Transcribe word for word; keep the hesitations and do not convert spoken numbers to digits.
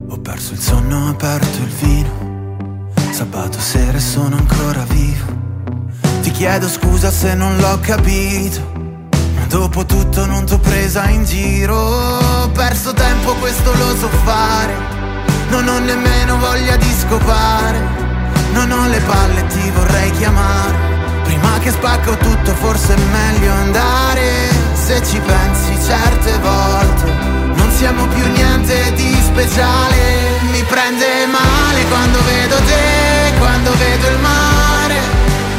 Ho perso il sonno, ho aperto il vino, sabato sera e sono ancora vivo. Ti chiedo scusa se non l'ho capito, ma dopo tutto non t'ho presa in giro. Ho perso tempo, questo lo so fare, non ho nemmeno voglia di scopare, non ho le palle, ti vorrei chiamare. Prima che spacco tutto forse è meglio andare. Se ci pensi certe volte non siamo più niente di speciale. Mi prende male quando vedo